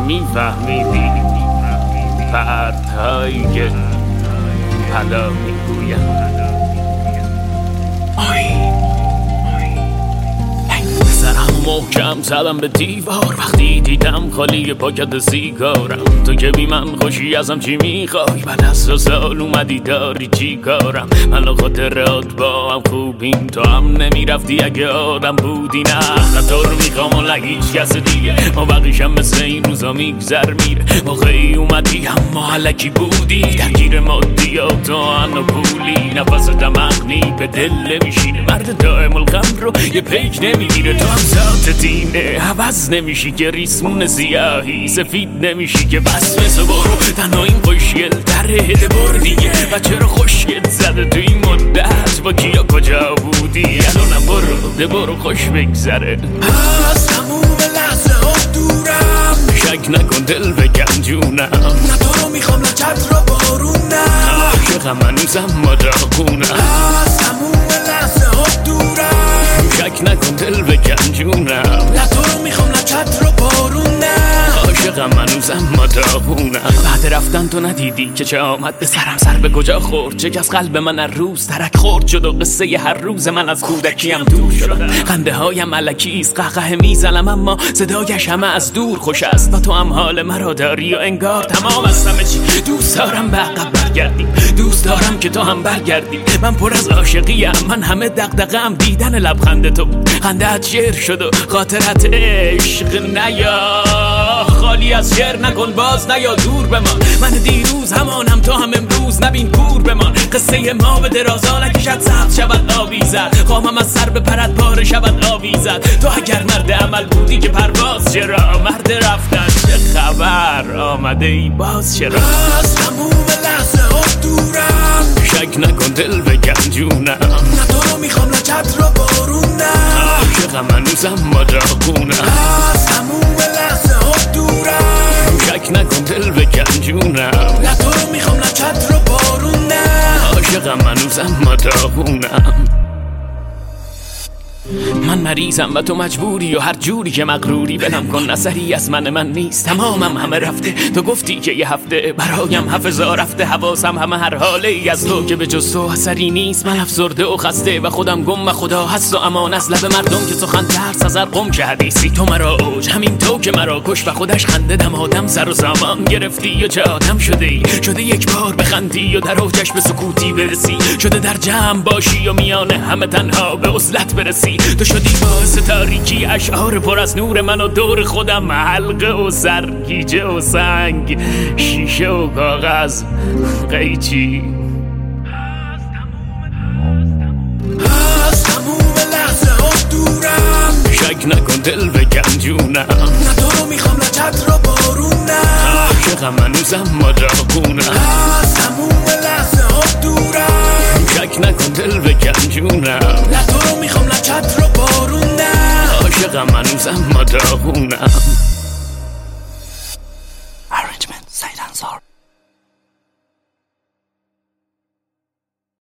میفهمیدی پرتایی که حالا میگویم سرم محکم زدم به دیوار وقتی دیدم خالی پاکت سیگارم. تو که بی من خوشی ازم چی میخوای؟ بعد از 2 سال اومدی داری چی کارم؟ من و خاطرات با هم خوبیم، تو هم نمیرفتی اگه آدم بودی. نه تو رو میخوام و نه هیچ کس دیگه، ما بقیشم مثل این روزا میگذر میره. موقعی اومدی اما علکی بودی، درگیر مادیات و انا پولی. نفست مغنی به دل نمیشینه، مرد دائم الغم رو یه پیک نمیگیره. تو هم ذات دینه عوض نمیشی که ریسمون سیاهی سفید نمیشی که بس مثل برو. تنها این خوشگل تره دبر دیگه و چرا خوشگل زده تو این مدت؟ با کیا کجا بودی؟ الانم برو خوش بگذره. از تموم لحظه ها دورم، شک نکن دل بکن جونم. نه تو رو میخوام نه چتر و بارونم، عاشقم هنوزم مداغونم. از تموم لحظه ها دورم، شک نکن دل بکن جونم. نه تو رو میخوام نه چتر و بارونم، عاشقم هنوزم مداغونم. بعد رفتن تو ندیدی که چه آمد به سرم؟ سر به کجا خورد؟ چه از قلب من هر روز ترک خورد شد و قصه هر روز من از کودکیم دور شدم. خنده هایم الکیست قهقه میزنم اما صدایش همه از دور خوش است. و تو هم حال مرا داری و انگار تمام از همه چی. دوست دارم به عقب برگردی، دوست دارم که تو هم برگردی. من پر از عاشقیم، من همه دغدغه‌ام دیدن لبخند تو. خنده‌ات شعر شد و خاطرت عشق نیا. خالی از شعر نکن باز نیا دور بمان. من دیروز همانم تو هم امروز، نبین کور بمان. قصه ما به درازا نکشد سبز شود آویزد. خواهم از سر به پرد پاره شود آویزد. تو اگر مرد عمل بودی که پرواز چرا؟ مرد رفتن چه خبر؟ آمده ای باز چرا؟ از تموم لحظه ها دورم، شک نکن دل بکن جونم. نه تو رو میخوام نه چتر و بارونم، عاشقم هنوزم مداغونم. از تموم لحظه ها دورم، شک نکن دل بکن جونم. نه تو رو میخوام نه چتر و بارونم، عاشقم هنوزم مداغونم. من مریضم و تو مجبوری و هر جوری که مغروری. بلم کن اثری از من نیست، تمامم همه رفته. تو گفتی که یه هفته برایم حفظا رفته. حواسم همه هر حاله ای از تو که به جز تو اثری نیست. من افسرده و خسته و خودم گم و خدا هست و امان از لب مردم که سخن ترس از هر قم که حدیثی. تو مرا اوج همین تو که مرا کش و خودش خنده دم آدم سر و سامان گرفتی. و چه آدم شده ای؟ شده یک بار بخندی و در اوجش به سکوتی برسی. شده در جمع باشی و میانه همه تنها به عزلت برسی. تو شدی باعث تاریکی اشعار پر از نور من و دور خودم حلقه و سرگیجه و سنگ شیشه و کاغذ قیچی. از تموم لحظه ها دورم، شک نکن دل بکن جونم. نه تو رو میخوام نه چتر و بارونم، عاشقم هنوزم مداغونم. از تموم لحظه ها دورم، شک نکن دل بکن جونم. نه تو رو میخوام نه چتر و بارونم، عاشقم هنوزم مداغونم.